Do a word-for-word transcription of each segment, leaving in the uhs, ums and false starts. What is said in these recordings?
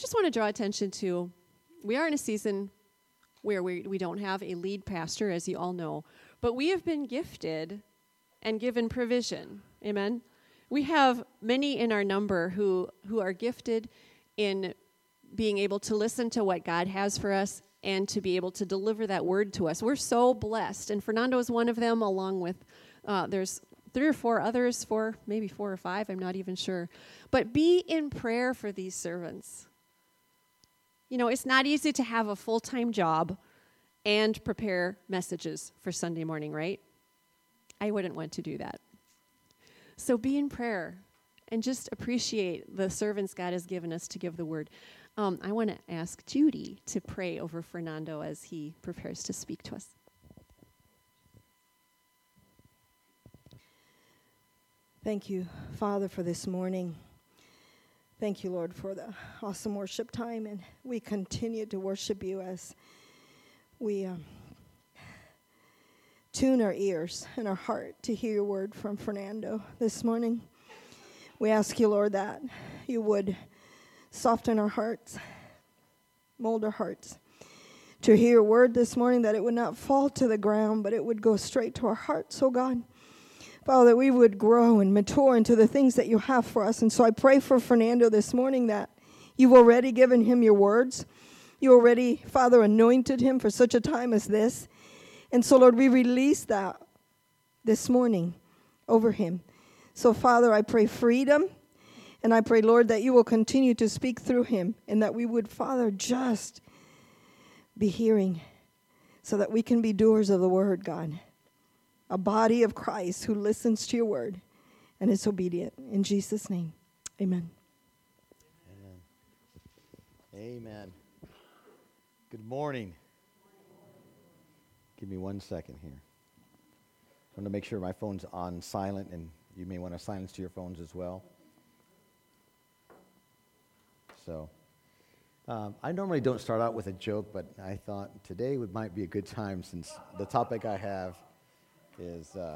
just want to draw attention to, we are in a season where we, we don't have a lead pastor, as you all know, but we have been gifted and given provision. Amen? We have many in our number who, who are gifted in being able to listen to what God has for us and to be able to deliver that word to us. We're so blessed, and Fernando is one of them, along with, uh, there's three or four others, four, maybe four or five, I'm not even sure. But be in prayer for these servants. You know, it's not easy to have a full-time job and prepare messages for Sunday morning, right? I wouldn't want to do that. So be in prayer and just appreciate the servants God has given us to give the word. Um, I want to ask Judy to pray over Fernando as he prepares to speak to us. Thank you, Father, for this morning. Thank you, Lord, for the awesome worship time, and we continue to worship you as we um, tune our ears and our heart to hear your word from Fernando this morning. We ask you, Lord, that you would soften our hearts, mold our hearts to hear your word this morning, that it would not fall to the ground, but it would go straight to our hearts, oh God. Father, that we would grow and mature into the things that you have for us. And so I pray for Fernando this morning that you've already given him your words. You already, Father, anointed him for such a time as this. And so, Lord, we release that this morning over him. So, Father, I pray freedom. And I pray, Lord, that you will continue to speak through him. And that we would, Father, just be hearing so that we can be doers of the word, God. A body of Christ who listens to your word and is obedient. In Jesus' name, amen. Amen. Amen. Good morning. Give me one second here. I want to make sure my phone's on silent, and you may want to silence to your phones as well. So, um, I normally don't start out with a joke, but I thought today would might be a good time since the topic I have is, uh,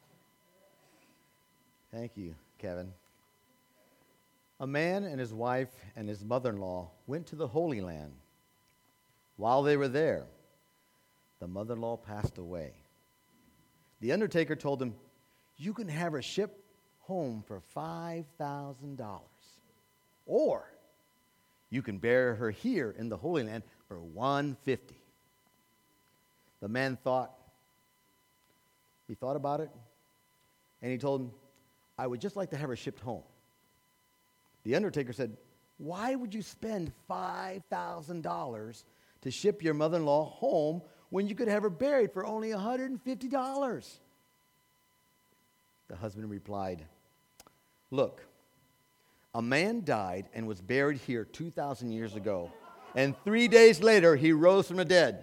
thank you, Kevin. A man and his wife and his mother-in-law went to the Holy Land. While they were there, the mother-in-law passed away. The undertaker told him, "You can have her shipped home for five thousand dollars. Or you can bury her here in the Holy Land for one hundred fifty dollars. The man thought, he thought about it, and he told him, "I would just like to have her shipped home." The undertaker said, "Why would you spend five thousand dollars to ship your mother-in-law home when you could have her buried for only one hundred fifty dollars? The husband replied, "Look, a man died and was buried here two thousand years ago, and three days later he rose from the dead.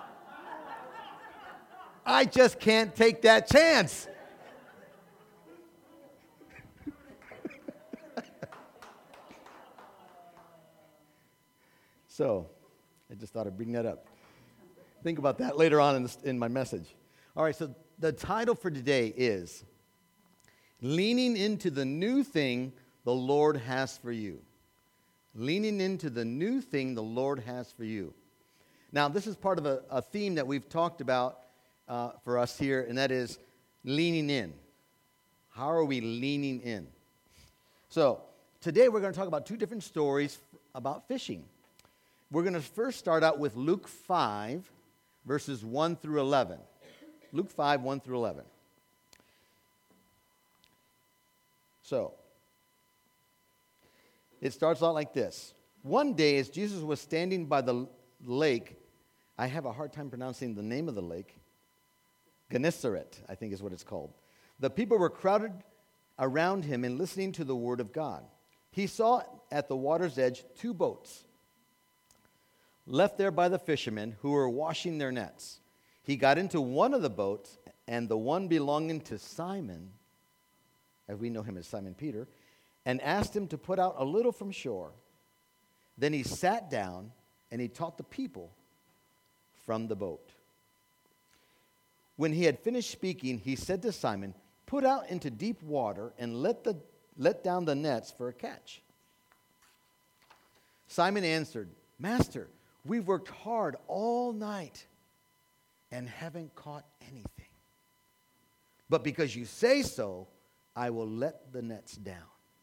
I just can't take that chance." So, I just thought I'd bring that up. Think about that later on in, this, in my message. All right, so the title for today is Leaning into the New Thing the Lord Has for You. Leaning into the new thing the Lord has for you. Now, this is part of a, a theme that we've talked about uh, for us here, and that is leaning in. How are we leaning in? So, today we're going to talk about two different stories about fishing. We're going to first start out with Luke five, verses one through eleven. Luke five, one through eleven. So, it starts out like this. One day, as Jesus was standing by the lake, I have a hard time pronouncing the name of the lake, Gennesaret, I think is what it's called. The people were crowded around him and listening to the word of God. He saw at the water's edge two boats, left there by the fishermen who were washing their nets. He got into one of the boats, and the one belonging to Simon, as we know him as Simon Peter, and asked him to put out a little from shore. Then he sat down, and he taught the people from the boat. When he had finished speaking, he said to Simon, "Put out into deep water and let the let down the nets for a catch." Simon answered, Master, we've worked hard all night and haven't caught anything. But because you say so, I will let the nets down.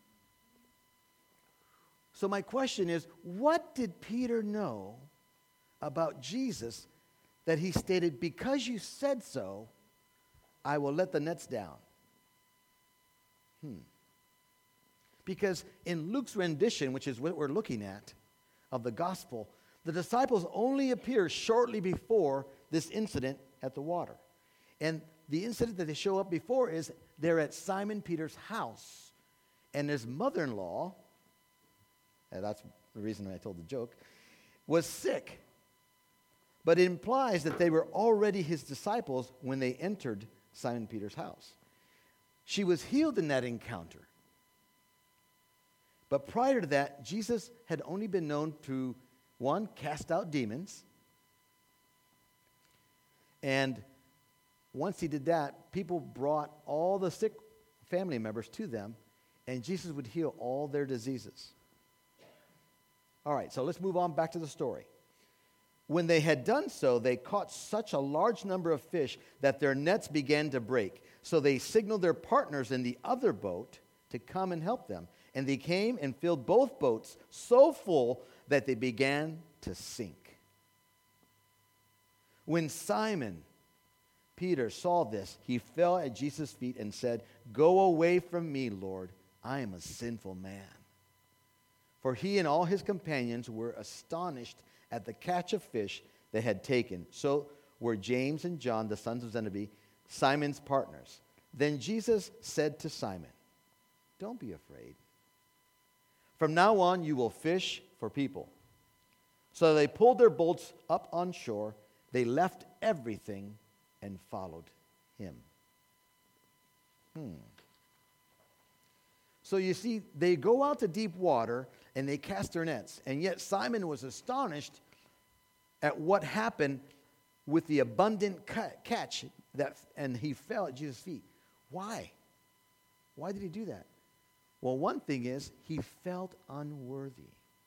So my question is, what did Peter know about Jesus that he stated, because you said so, I will let the nets down? Hmm. Because in Luke's rendition, which is what we're looking at, of the gospel, the disciples only appear shortly before this incident at the water. And the incident that they show up before is they're at Simon Peter's house, and his mother-in-law, and that's the reason I told the joke, was sick. But it implies that they were already his disciples when they entered Simon Peter's house. She was healed in that encounter. But prior to that, Jesus had only been known to, one, cast out demons. And once he did that, people brought all the sick family members to them, and Jesus would heal all their diseases. All right, so let's move on back to the story. When they had done so, they caught such a large number of fish that their nets began to break. So they signaled their partners in the other boat to come and help them. And they came and filled both boats so full that they began to sink. When Simon Peter saw this, he fell at Jesus' feet and said, Go away from me, Lord, I am a sinful man. For he and all his companions were astonished at the catch of fish they had taken. So were James and John, the sons of Zebedee, Simon's partners. Then Jesus said to Simon, Don't be afraid. From now on you will fish for people. So they pulled their boats up on shore. They left everything and followed him. Hmm. So you see, they go out to deep water and they cast their nets. And yet Simon was astonished at what happened with the abundant catch, that, and he fell at Jesus' feet. Why? Why did he do that? Well, one thing is, he felt unworthy.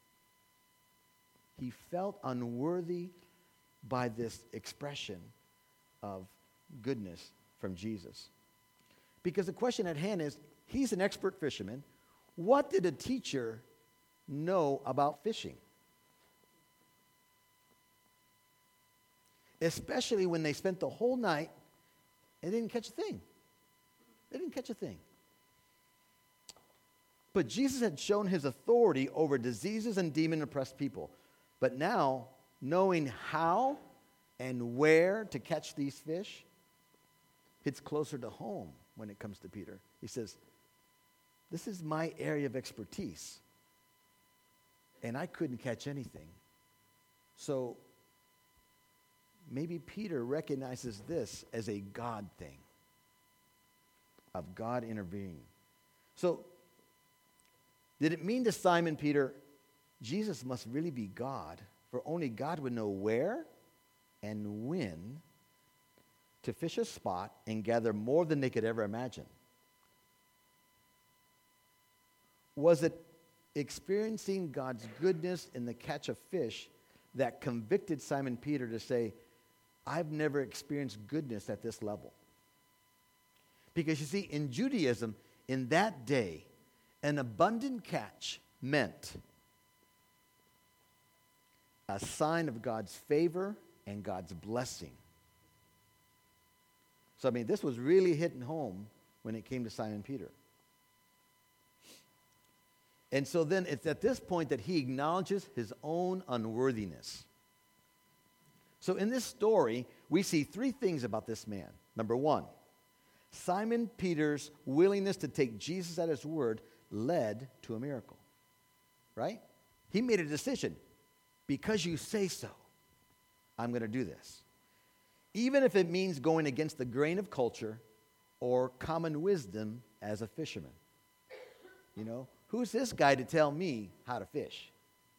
He felt unworthy by this expression of goodness from Jesus. Because the question at hand is, he's an expert fisherman. What did a teacher know about fishing? Especially when they spent the whole night and didn't catch a thing. They didn't catch a thing. But Jesus had shown his authority over diseases and demon-oppressed people. But now, knowing how and where to catch these fish, hits closer to home when it comes to Peter. He says, this is my area of expertise, and I couldn't catch anything. So maybe Peter recognizes this as a God thing, of God intervening. So did it mean to Simon Peter, Jesus must really be God, for only God would know where and when to fish a spot and gather more than they could ever imagine? Was it experiencing God's goodness in the catch of fish that convicted Simon Peter to say, I've never experienced goodness at this level? Because you see, in Judaism, in that day, an abundant catch meant a sign of God's favor and God's blessing. So, I mean, this was really hitting home when it came to Simon Peter. And so then it's at this point that he acknowledges his own unworthiness. So in this story, we see three things about this man. Number one, Simon Peter's willingness to take Jesus at his word led to a miracle, right? He made a decision. Because you say so, I'm going to do this. Even if it means going against the grain of culture or common wisdom as a fisherman. You know, who's this guy to tell me how to fish?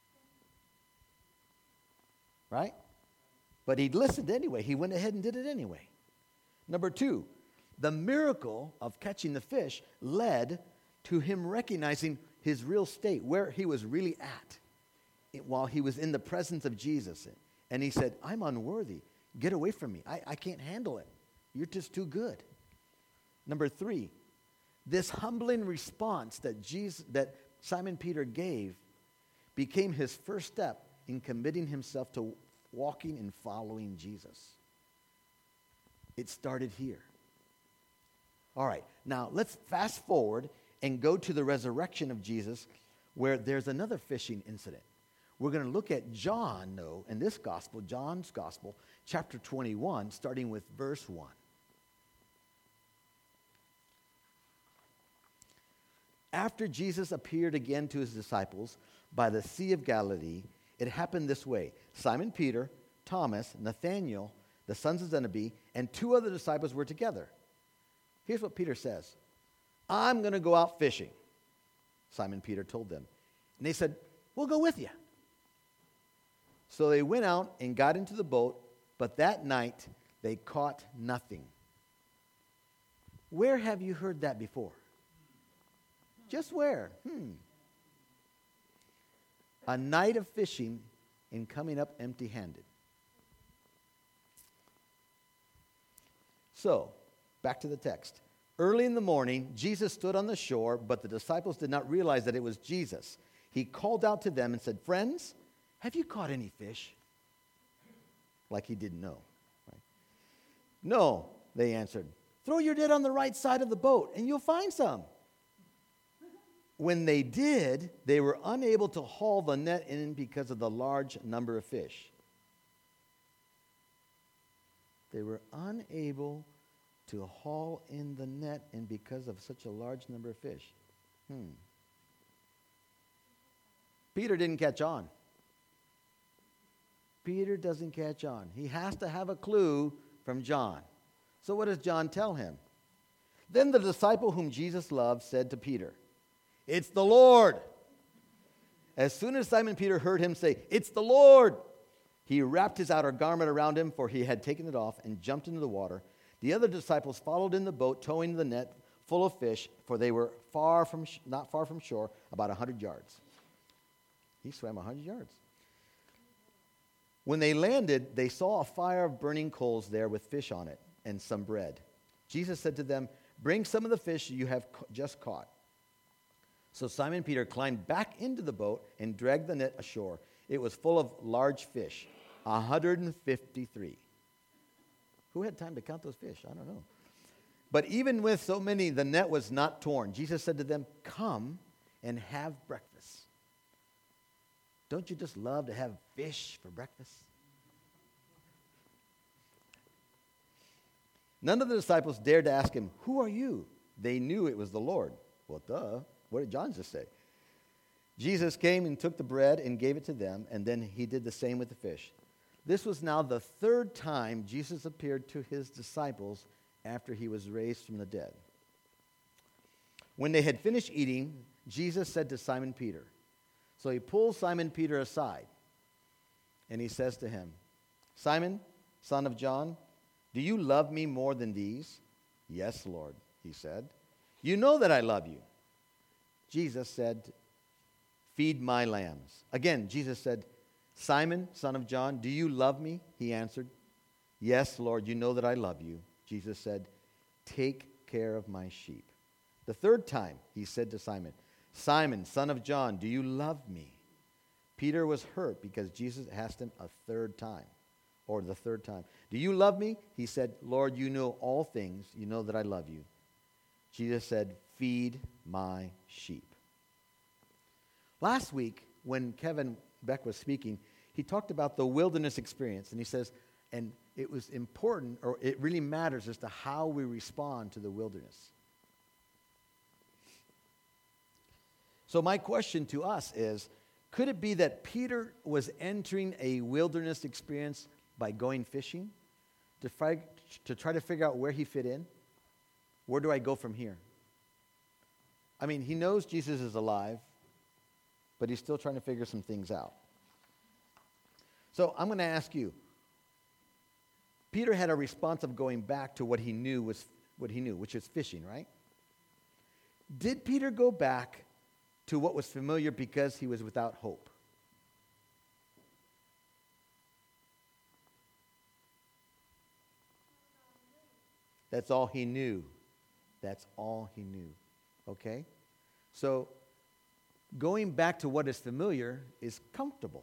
Right? But he listened anyway. He went ahead and did it anyway. Number two, the miracle of catching the fish led to him recognizing his real state, where he was really at. while he was in the presence of Jesus. And he said, I'm unworthy. Get away from me. I, I can't handle it. You're just too good. Number three, this humbling response that Jesus, that Simon Peter gave became his first step in committing himself to walking and following Jesus. It started here. All right, now let's fast forward and go to the resurrection of Jesus, where there's another fishing incident. We're going to look at John, though, in this gospel, John's gospel, chapter twenty-one, starting with verse one. After Jesus appeared again to his disciples by the Sea of Galilee, it happened this way. Simon Peter, Thomas, Nathanael, the sons of Zebedee, and two other disciples were together. Here's what Peter says. I'm going to go out fishing, Simon Peter told them. And they said, we'll go with you. So they went out and got into the boat, but that night they caught nothing. Where have you heard that before? Just where? Hmm. A night of fishing and coming up empty-handed. So, back to the text. Early in the morning, Jesus stood on the shore, but the disciples did not realize that it was Jesus. He called out to them and said, friends, have you caught any fish? Like he didn't know. Right? No, they answered. Throw your net on the right side of the boat and you'll find some. When they did, they were unable to haul the net in because of the large number of fish. They were unable to haul in the net and because of such a large number of fish. Hmm. Peter didn't catch on. Peter doesn't catch on. He has to have a clue from John. So what does John tell him? Then the disciple whom Jesus loved said to Peter, it's the Lord. As soon as Simon Peter heard him say, it's the Lord, he wrapped his outer garment around him, for he had taken it off, and jumped into the water. The other disciples followed in the boat, towing the net full of fish, for they were far from sh- not far from shore, about a hundred yards. He swam a hundred yards. When they landed, they saw a fire of burning coals there with fish on it and some bread. Jesus said to them, bring some of the fish you have ca- just caught. So Simon Peter climbed back into the boat and dragged the net ashore. It was full of large fish, one hundred fifty-three. Who had time to count those fish? I don't know. But even with so many, the net was not torn. Jesus said to them, come and have breakfast. Don't you just love to have fish for breakfast? None of the disciples dared to ask him, who are you? They knew it was the Lord. Well, duh. What did John just say? Jesus came and took the bread and gave it to them, and then he did the same with the fish. This was now the third time Jesus appeared to his disciples after he was raised from the dead. When they had finished eating, Jesus said to Simon Peter, so he pulls Simon Peter aside, and he says to him, Simon, son of John, do you love me more than these? Yes, Lord, he said. You know that I love you. Jesus said, feed my lambs. Again, Jesus said, Simon, son of John, do you love me? He answered, yes, Lord, you know that I love you. Jesus said, take care of my sheep. The third time he said to Simon, Simon, son of John, do you love me? Peter was hurt because Jesus asked him a third time, or the third time. Do you love me? He said, Lord, you know all things. You know that I love you. Jesus said, feed my sheep. Last week, when Kevin Beck was speaking, he talked about the wilderness experience, and he says, and it was important, or it really matters as to how we respond to the wilderness. So my question to us is, could it be that Peter was entering a wilderness experience by going fishing to, fi- to try to figure out where he fit in? Where do I go from here? I mean, he knows Jesus is alive, but he's still trying to figure some things out. So I'm going to ask you, Peter had a response of going back to what he knew was what he knew, which is fishing, right? Did Peter go back to what was familiar because he was without hope? That's all he knew. That's all he knew. Okay? So, going back to what is familiar is comfortable.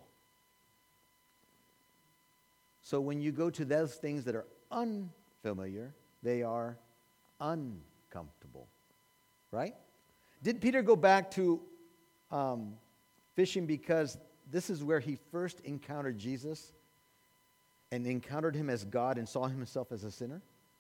So when you go to those things that are unfamiliar, they are uncomfortable. Right? Did Peter go back to um, fishing because this is where he first encountered Jesus and encountered him as God and saw himself as a sinner?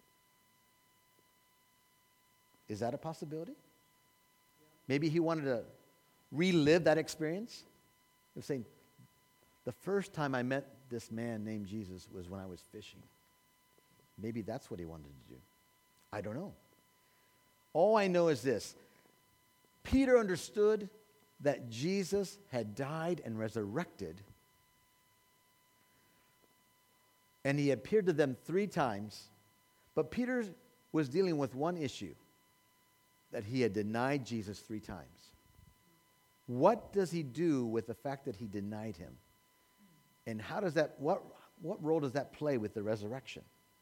Is that a possibility? Maybe he wanted to relive that experience. He was saying, the first time I met this man named Jesus was when I was fishing. Maybe that's what he wanted to do. I don't know. All I know is this. Peter understood that Jesus had died and resurrected, and he appeared to them three times, but Peter was dealing with one issue, that he had denied Jesus three times. What does he do with the fact that he denied him? And how does that, what, what role does that play with the resurrection?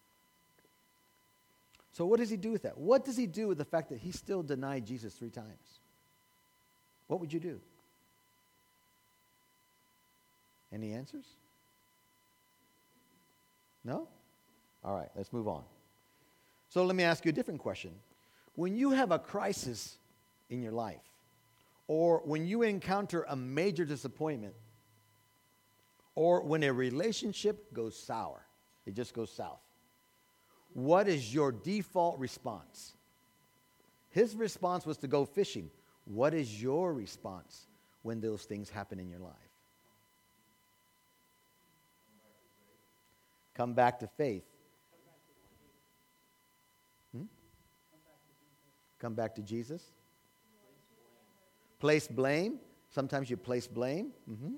So what does he do with that? What does he do with the fact that he still denied Jesus three times? What would you do? Any answers? No? All right, let's move on. So let me ask you a different question. When you have a crisis in your life, or when you encounter a major disappointment, or when a relationship goes sour, it just goes south, what is your default response? His response was to go fishing. What is your response when those things happen in your life? Come back to faith. Hmm? Come back to Jesus. Place blame. Sometimes you place blame. Mm-hmm.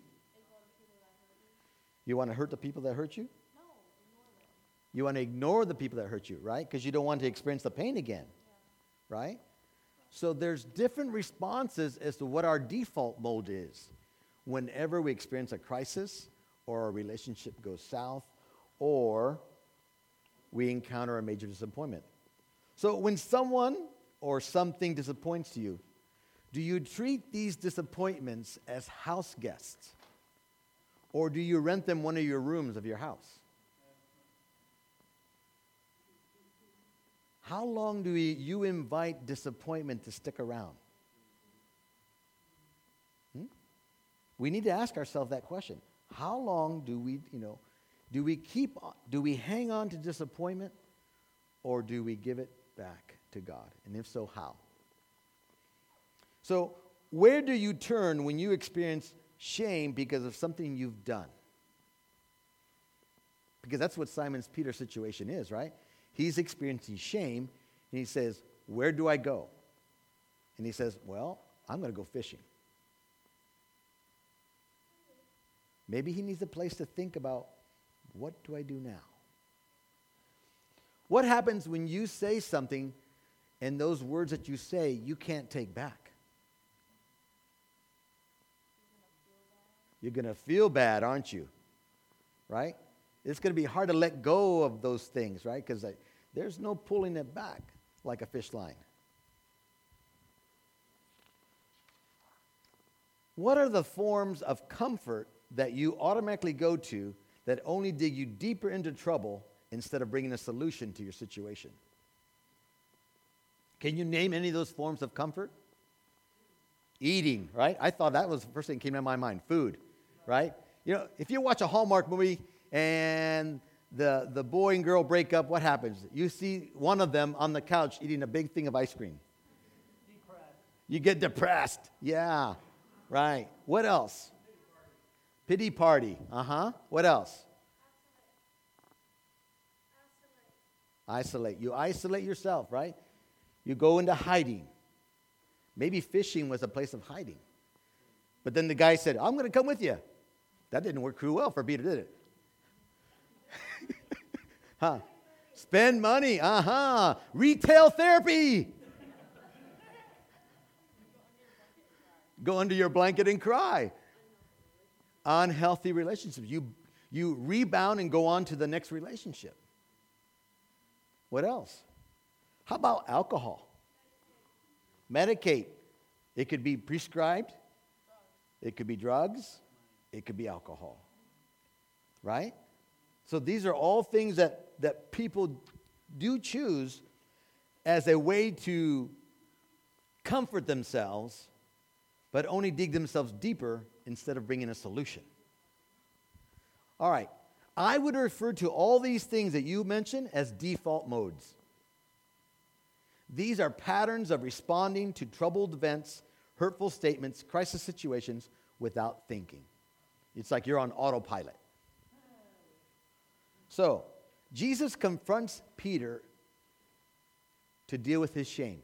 You want to hurt the people that hurt you? No, ignore them. You want to ignore the people that hurt you, right? Because you don't want to experience the pain again, yeah. Right? So there's different responses as to what our default mode is whenever we experience a crisis or a relationship goes south or we encounter a major disappointment. So when someone or something disappoints you, do you treat these disappointments as house guests? Or do you rent them one of your rooms of your house? How long do we, you invite disappointment to stick around? Hmm? We need to ask ourselves that question. How long do we, you know, do we keep, do we hang on to disappointment, or do we give it back to God? And if so, how? So, where do you turn when you experience shame because of something you've done? Because that's what Simon Peter's situation is, right? He's experiencing shame, and he says, where do I go? And he says, well, I'm going to go fishing. Maybe he needs a place to think about, what do I do now? What happens when you say something and those words that you say you can't take back? You're going to feel bad, aren't you? Right? It's going to be hard to let go of those things, right? Because there's no pulling it back like a fish line. What are the forms of comfort that you automatically go to that only dig you deeper into trouble instead of bringing a solution to your situation? Can you name any of those forms of comfort? Eating, right? I thought that was the first thing that came to my mind. Food, right? You know, if you watch a Hallmark movie and the, the boy and girl break up, what happens? You see one of them on the couch eating a big thing of ice cream. Depressed. You get depressed. Yeah, right. What else? Pity party. Uh-huh. What else? Isolate. Isolate. You isolate yourself, right? You go into hiding. Maybe fishing was a place of hiding. But then the guy said, I'm going to come with you. That didn't work too well for Peter, did it? Huh? Spend money. Uh-huh. Retail therapy. Go under your blanket and cry. Unhealthy relationships. You, you rebound and go on to the next relationship. What else? How about alcohol? Medicate. It could be prescribed. It could be drugs. It could be alcohol. Right? So these are all things that, that people do choose as a way to comfort themselves, but only dig themselves deeper instead of bringing a solution. All right. I would refer to all these things that you mentioned as default modes. These are patterns of responding to troubled events, hurtful statements, crisis situations without thinking. It's like you're on autopilot. So, Jesus confronts Peter to deal with his shame.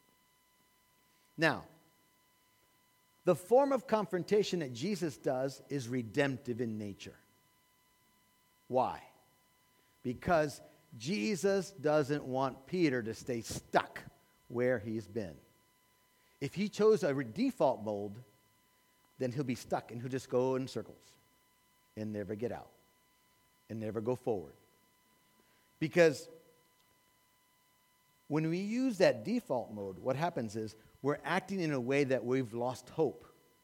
Now, the form of confrontation that Jesus does is redemptive in nature. Why? Because Jesus doesn't want Peter to stay stuck where he's been. If he chose a default mode, then he'll be stuck and he'll just go in circles and never get out and never go forward. Because when we use that default mode, what happens is we're acting in a way that we've lost hope.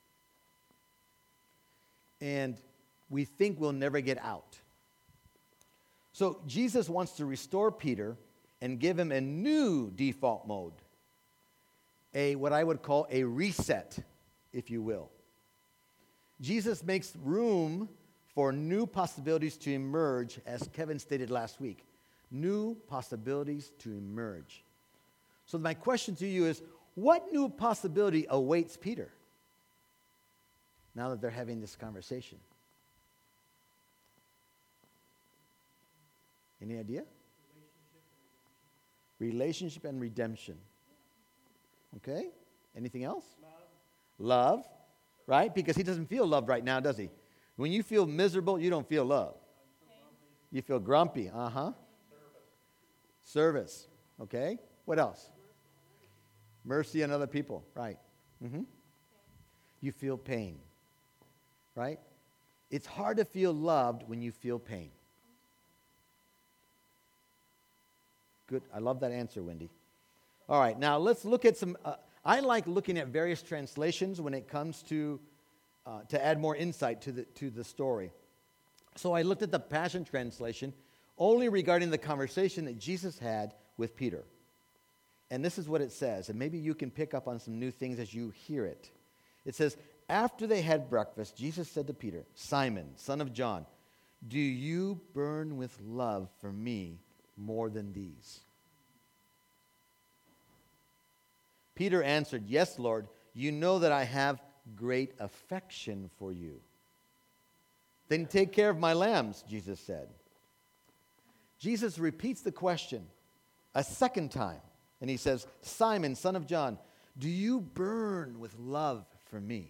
And we think we'll never get out. So Jesus wants to restore Peter and give him a new default mode. A what I would call a reset, if you will. Jesus makes room for new possibilities to emerge, as Kevin stated last week. New possibilities to emerge. So my question to you is, what new possibility awaits Peter now that they're having this conversation? Any idea? Relationship and redemption. Okay? Anything else? Love. Love, right? Because he doesn't feel love right now, does he? When you feel miserable, you don't feel love. You feel grumpy. Uh-huh. Service. Service. Okay? What else? Mercy on other people. Right. Mm-hmm. You feel pain. Right? It's hard to feel loved when you feel pain. Good. I love that answer, Wendy. All right. Now, let's look at some... Uh, I like looking at various translations when it comes to... Uh, to add more insight to the to the story. So I looked at the Passion Translation only regarding the conversation that Jesus had with Peter. And this is what it says, and maybe you can pick up on some new things as you hear it. It says, after they had breakfast, Jesus said to Peter, Simon, son of John, do you burn with love for me more than these? Peter answered, yes, Lord, you know that I have great affection for you. Then take care of my lambs, Jesus said. Jesus repeats the question a second time, and he says, Simon, son of John, do you burn with love for me?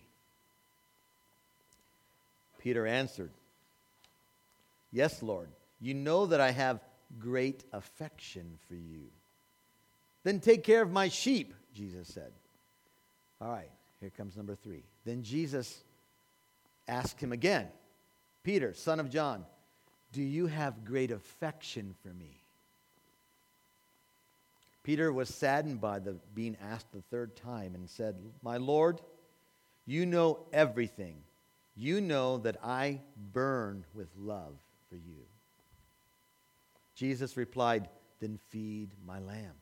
Peter answered, yes, Lord, you know that I have great affection for you. Then take care of my sheep, Jesus said. All right. Here comes number three. Then Jesus asked him again, Peter, son of John, do you have great affection for me? Peter was saddened by the being asked the third time and said, my Lord, you know everything. You know that I burn with love for you. Jesus replied, then feed my lambs.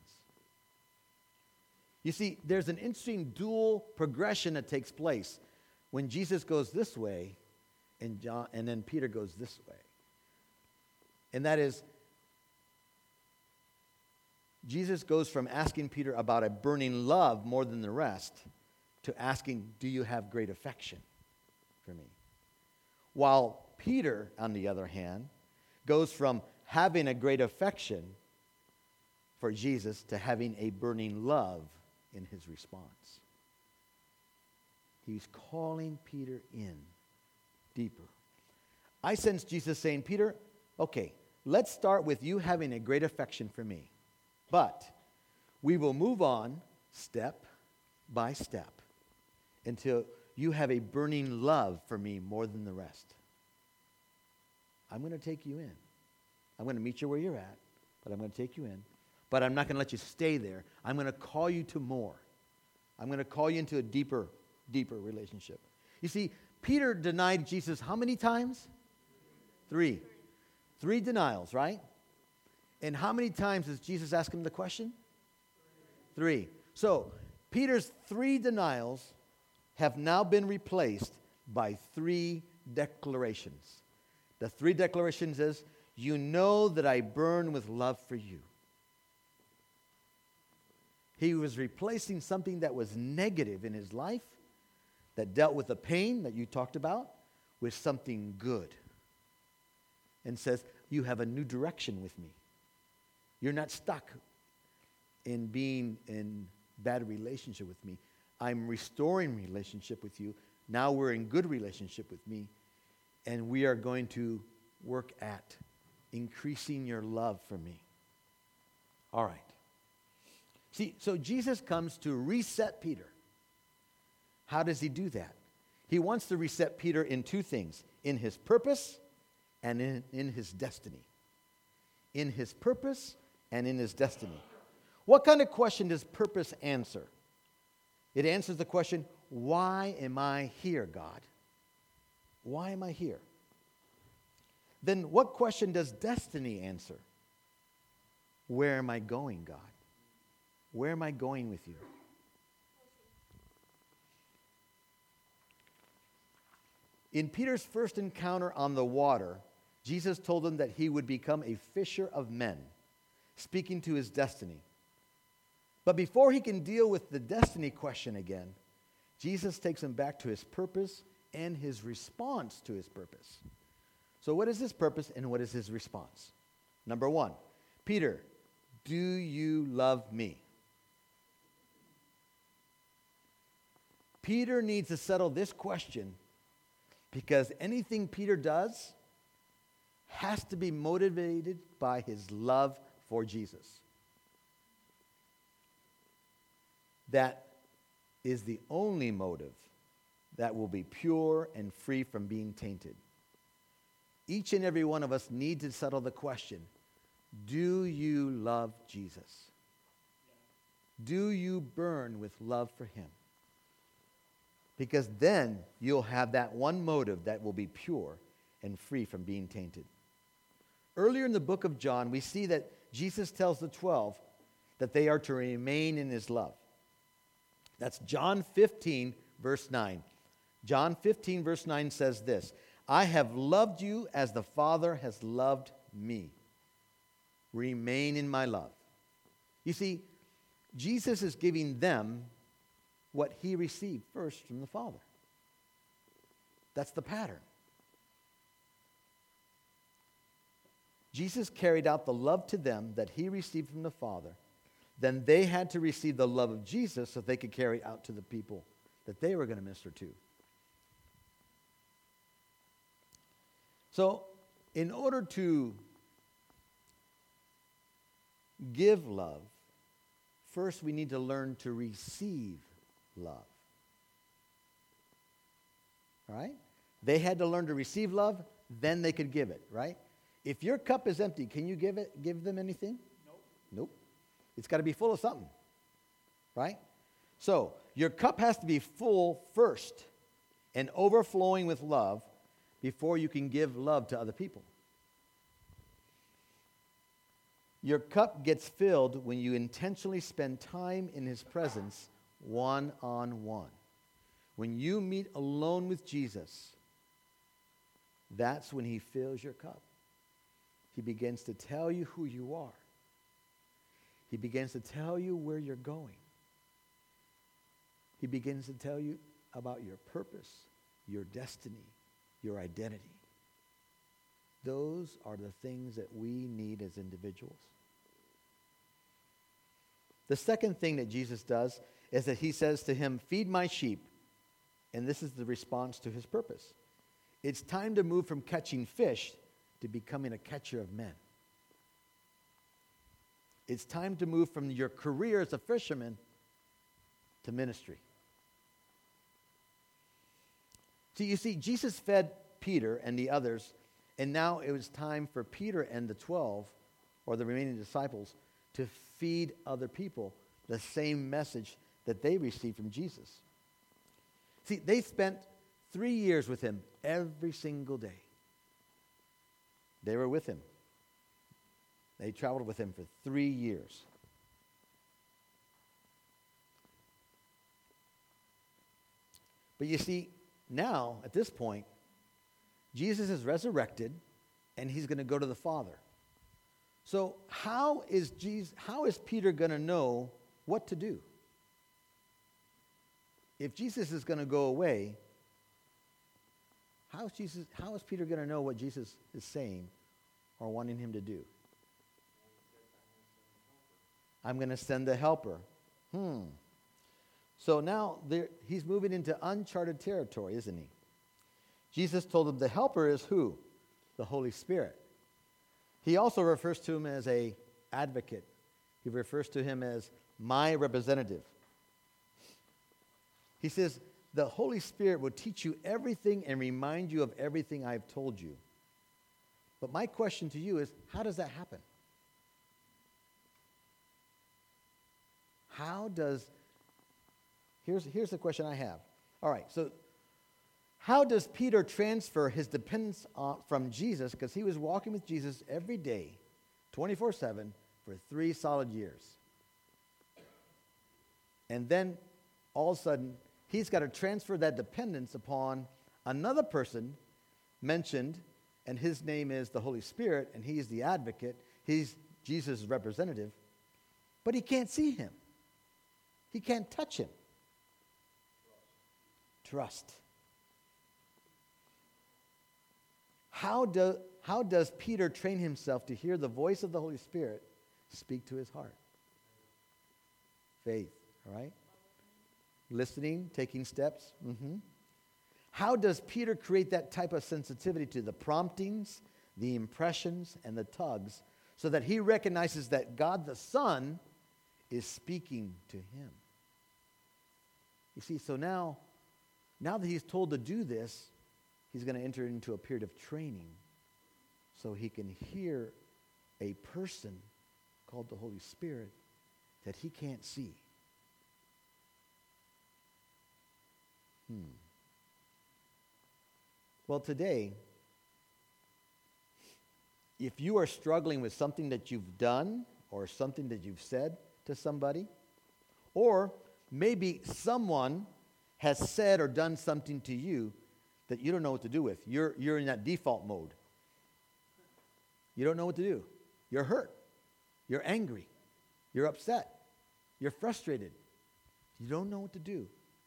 You see, there's an interesting dual progression that takes place when Jesus goes this way and John, and then Peter goes this way. And that is, Jesus goes from asking Peter about a burning love more than the rest to asking, do you have great affection for me? While Peter, on the other hand, goes from having a great affection for Jesus to having a burning love in his response. He's calling Peter in deeper. I sense Jesus saying, Peter, okay, let's start with you having a great affection for me. But we will move on step by step until you have a burning love for me more than the rest. I'm going to take you in. I'm going to meet you where you're at, but I'm going to take you in. but I'm not going to let you stay there. I'm going to call you to more. I'm going to call you into a deeper, deeper relationship. You see, Peter denied Jesus how many times? Three. Three denials, right? And how many times does Jesus ask him the question? Three. So, Peter's three denials have now been replaced by three declarations. The three declarations is, you know that I burn with love for you. He was replacing something that was negative in his life, that dealt with the pain that you talked about, with something good. And says, you have a new direction with me. You're not stuck in being in bad relationship with me. I'm restoring relationship with you. Now we're in good relationship with me. And we are going to work at increasing your love for me. All right. See, so Jesus comes to reset Peter. How does he do that? He wants to reset Peter in two things. In his purpose and in, in his destiny. In his purpose and in his destiny. What kind of question does purpose answer? It answers the question, why am I here, God? Why am I here? Then what question does destiny answer? Where am I going, God? Where am I going with you? In Peter's first encounter on the water, Jesus told him that he would become a fisher of men, speaking to his destiny. But before he can deal with the destiny question again, Jesus takes him back to his purpose and his response to his purpose. So what is his purpose and what is his response? Number one, Peter, do you love me? Peter needs to settle this question because anything Peter does has to be motivated by his love for Jesus. That is the only motive that will be pure and free from being tainted. Each and every one of us need to settle the question, do you love Jesus? Do you burn with love for him? Because then you'll have that one motive that will be pure and free from being tainted. Earlier in the book of John, we see that Jesus tells the twelve that they are to remain in his love. That's John fifteen, verse nine. John fifteen, verse nine says this, I have loved you as the Father has loved me. Remain in my love. You see, Jesus is giving them what he received first from the Father. That's the pattern. Jesus carried out the love to them that he received from the Father. Then they had to receive the love of Jesus so they could carry out to the people that they were going to minister to. So, in order to give love, first we need to learn to receive love. All right? They had to learn to receive love, then they could give it, right? If your cup is empty, can you give it give them anything? Nope. Nope. It's got to be full of something. Right? So, your cup has to be full first and overflowing with love before you can give love to other people. Your cup gets filled when you intentionally spend time in his presence one-on-one. When you meet alone with Jesus, that's when he fills your cup. He begins to tell you who you are. He begins to tell you where you're going. He begins to tell you about your purpose, your destiny, your identity. Those are the things that we need as individuals. The second thing that Jesus does is that he says to him, feed my sheep. And this is the response to his purpose. It's time to move from catching fish to becoming a catcher of men. It's time to move from your career as a fisherman to ministry. So you see, Jesus fed Peter and the others, and now it was time for Peter and the twelve, or the remaining disciples, to feed other people the same message that they received from Jesus. See, they spent three years with him every single day. They were with him. They traveled with him for three years. But you see, now, at this point, Jesus is resurrected, and he's going to go to the Father. So how is Jesus, how is Peter going to know what to do? If Jesus is going to go away, how is Jesus, how is Peter going to know what Jesus is saying or wanting him to do? I'm going to send the helper. Hmm. So now there, he's moving into uncharted territory, isn't he? Jesus told him the helper is who? The Holy Spirit. He also refers to him as a advocate. He refers to him as my representative. He says, the Holy Spirit will teach you everything and remind you of everything I've told you. But my question to you is, how does that happen? How does, here's, here's the question I have. All right, so how does Peter transfer his dependence on, from Jesus, because he was walking with Jesus every day, twenty-four seven, for three solid years. And then, all of a sudden, he's got to transfer that dependence upon another person mentioned, and his name is the Holy Spirit, and he's the advocate. He's Jesus' representative. But he can't see him. He can't touch him. Trust. How, do, how does Peter train himself to hear the voice of the Holy Spirit speak to his heart? Faith, all right? Listening, taking steps. Mm-hmm. How does Peter create that type of sensitivity to the promptings, the impressions, and the tugs so that he recognizes that God the Son is speaking to him? You see, so now, now that he's told to do this, he's going to enter into a period of training so he can hear a person called the Holy Spirit that he can't see. Hmm. Well, today, if you are struggling with something that you've done or something that you've said to somebody, or maybe someone has said or done something to you that you don't know what to do with. You're, you're in that default mode. You don't know what to do. You're hurt. You're angry. You're upset. You're frustrated. You don't know what to do.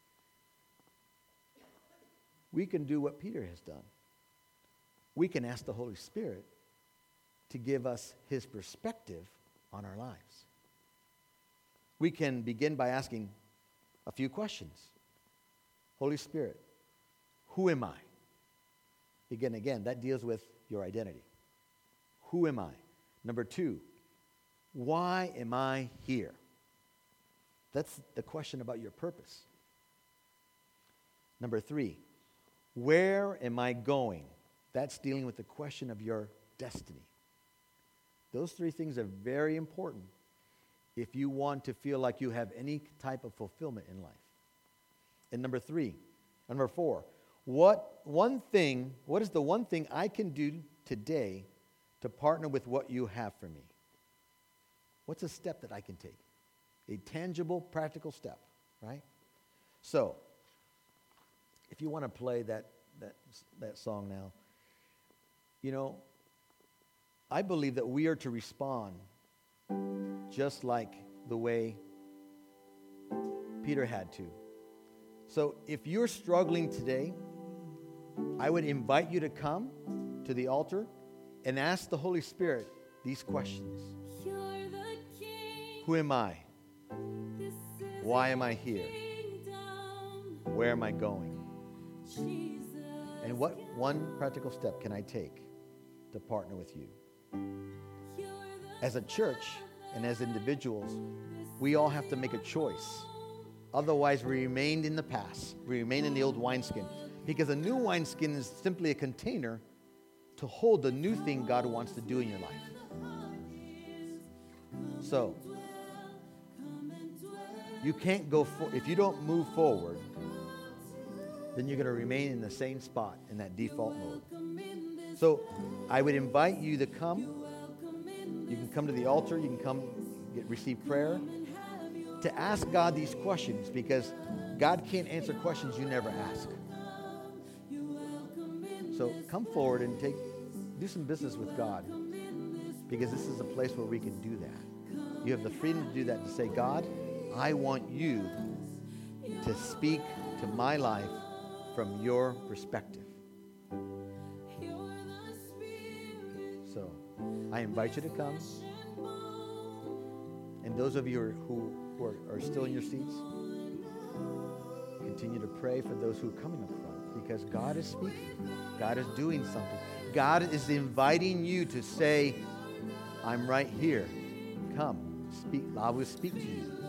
We can do what Peter has done. We can ask the Holy Spirit to give us his perspective on our lives. We can begin by asking a few questions. Holy Spirit, who am I? Again, again, that deals with your identity. Who am I? Number two, why am I here? That's the question about your purpose. Number three, where am I going? That's dealing with the question of your destiny. Those three things are very important if you want to feel like you have any type of fulfillment in life. And number three, number four, what one thing, what is the one thing I can do today to partner with what you have for me? What's a step that I can take? A tangible, practical step, right? So, if you want to play that, that, that song now, you know, I believe that we are to respond just like the way Peter had to. So if you're struggling today, I would invite you to come to the altar and ask the Holy Spirit these questions. Who am I? Why am I here? Where am I going? And what one practical step can I take to partner with you? As a church and as individuals, we all have to make a choice. Otherwise, we remain in the past. We remain in the old wineskin. Because a new wineskin is simply a container to hold the new thing God wants to do in your life. So So, you can't go for, if you don't move forward, then you're going to remain in the same spot in that default mode. So, I would invite you to come. You can come to the altar. You can come get, receive prayer. To ask God these questions, because God can't answer questions you never ask. So come forward and take, do some business with God, because this is a place where we can do that. You have the freedom to do that, to say, God, I want you to speak to my life from your perspective. So I invite you to come. And those of you who are, who, who are, are still in your seats, continue to pray for those who are coming up front, because God is speaking. God is doing something. God is inviting you to say, I'm right here. Come, speak. I will speak to you.